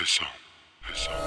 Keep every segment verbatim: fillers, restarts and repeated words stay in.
حسام حسام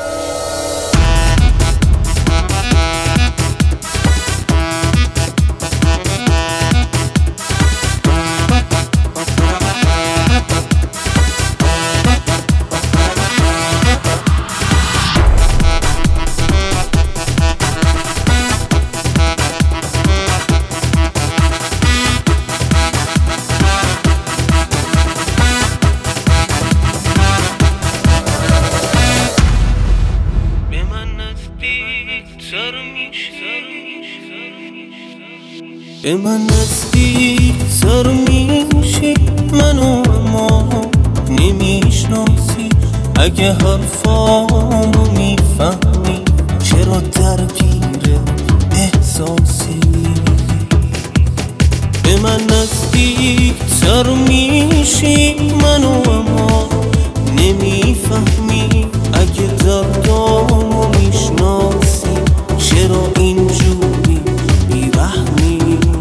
به من نزدیک تر میشی منو اما نمیشناسی. اگه حرفامو میفهمی چرا درگیر احساسی. به من نزدیک تر میشی منو اما نمیفهمی. اگه دردامو میشناسی چرا اینجوری بیرحمی.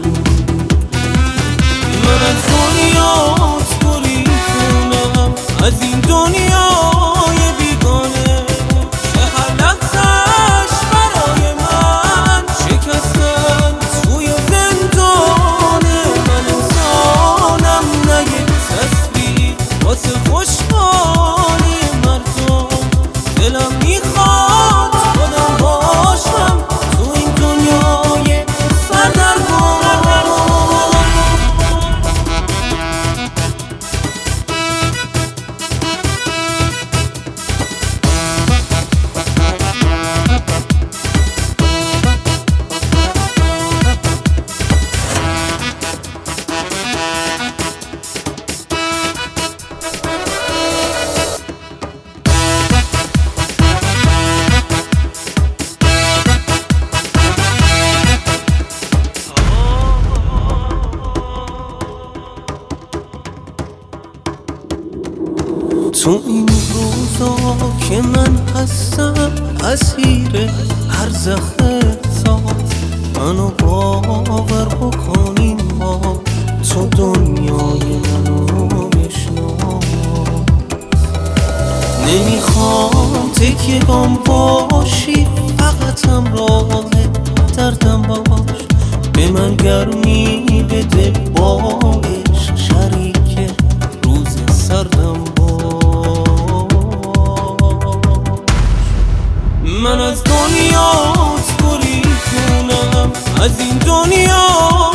من از دنیات گریختم، از این دنیای بیگانه که هر لحظه‌اش برای من شکستن توی زندانه. من انسانم نه یک تصویر واسه خوشحالی مردم. دلم میخواد خودم باشم تو این دنیای سردرگم. تو این روزا که من هستم اسیر هر زخم‌ات، منو باور بکنین ما تو دنیای منو بشناس. نمیخوام تکیه‌ام باشی، فقط همراه دردم باش. به من گرمی بده با عشق، شریک روز سردم باش. من از دنیات گریختم، از این دنیا